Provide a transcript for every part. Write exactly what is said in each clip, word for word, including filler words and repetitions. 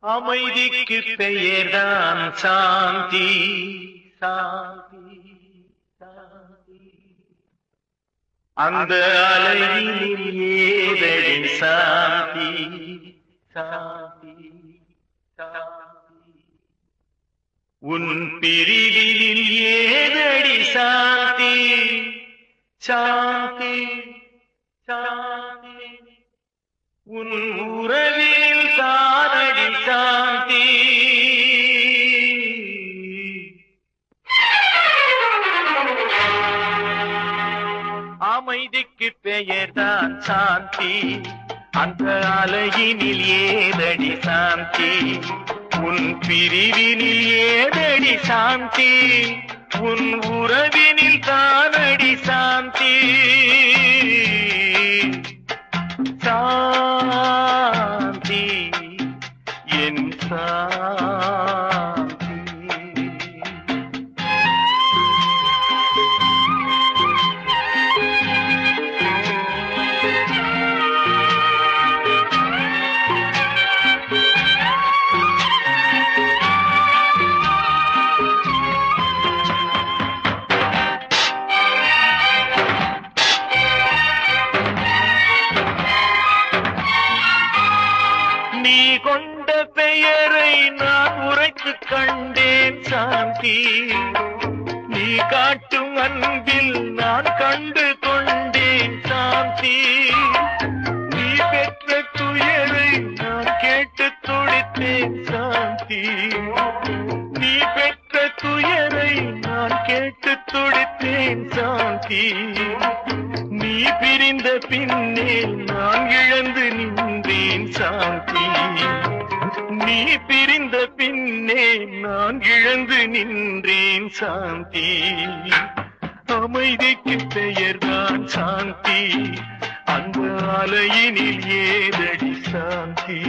அமைதிக்கு பெயர்தான் சாந்தி. சாந்தி சாந்தி அந்த அலையினில் ஏதடி சாந்தி. சாந்தி சாந்தி உன் பிரிவினில் ஏதடி சாந்தி. சாந்தி சாந்தி உன் உறவில் தானடி சாந்தி. அமைதிக்கு பெயர்தான் சாந்தி. அந்த அலையினில் ஏதடி சாந்தி. உன் பிரிவினில் ஏதடி சாந்தி. உன் உறவினில் தானடி சாந்தி. சாந்தி என் சாந்தி. நீ கொண்ட பெயரை நான் உரைத்து கண்டேன் சாந்தி. நீ காட்டும் அன்பில் நான் கண்டு கொண்டேன் சாந்தி. நீ பெற்ற துயரை நான் கேட்டு துடித்தேன் சாந்தி. நீ பெற்ற துயரை நான் கேட்டு துடித்தேன் சாந்தி. நீ பிரிந்த பின்னே நான் இழந்து நின்றேன் சாந்தி. நீ பிரிந்த பின்னே நான் இழந்து நின்றேன் சாந்தி. அமைதிக்கு பெயர்தான் சாந்தி. அந்த அலையினில் ஏதடி சாந்தி.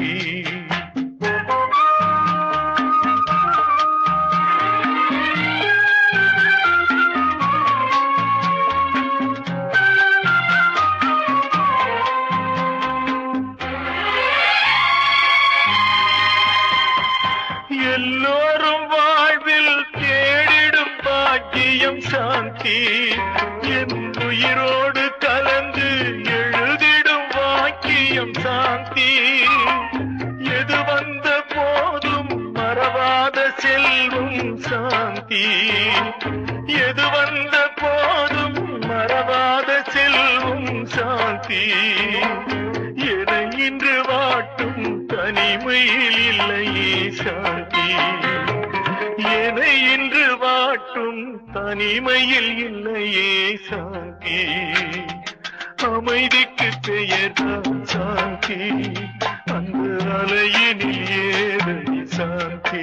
எல்லோரும் வாழ்வில் தேடிடும் பாக்கியம் சாந்தி. என் உயிரோடு கலந்து எழுதிடும் வாக்கியம் சாந்தி. எது வந்த போதும் மறவாத செல்வம் சாந்தி. எது வந்த போதும் மறவாத செல்வம் சாந்தி. என இன்று வாட்டும் தனிமையில் இல்லையே சாந்தி. என இன்று வாட்டும் தனிமையில் இல்லையே சாந்தி. அமைதிக்கு பெயர்தான் சாந்தி. அந்த அலையினில் ஏதடி சாந்தி.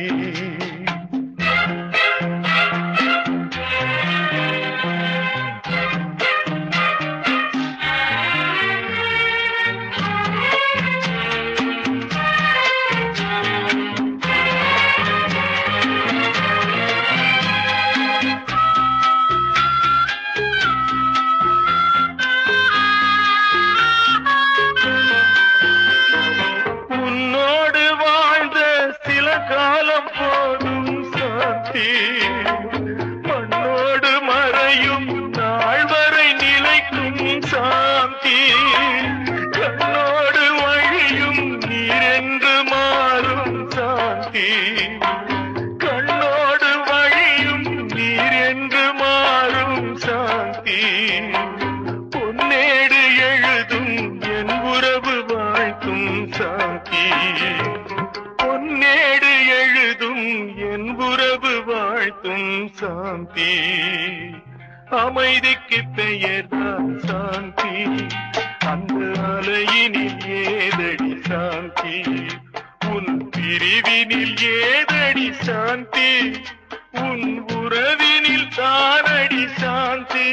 காலம் போதும் சாந்தி. மண்ணோடு மறையும் நாள் வரை நிலைக்கும் சாந்தி. கண்ணோடு வழியும் நீரென்று மாறும் சாந்தி. கண்ணோடு வழியும் நீரென்று மாறும் சாந்தி. பொன்னேடு எழுதும் என் உறவு வாழ்த்தும் சாந்தி. பொன்னேடு எழுதும் என் உறவு வாழ்த்தும் சாந்தி. அமைதிக்கு பெயர்தான் சாந்தி. அந்த அலையினில் ஏதடி சாந்தி. உன் பிரிவினில் ஏதடி சாந்தி. உன் உறவினில் தானடி சாந்தி.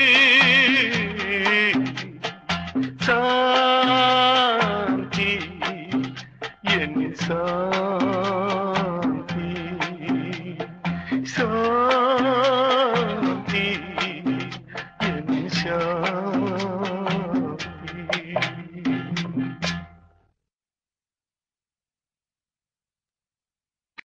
சாந்தி என் சாந்தி. சாந்தி என் சாந்தி.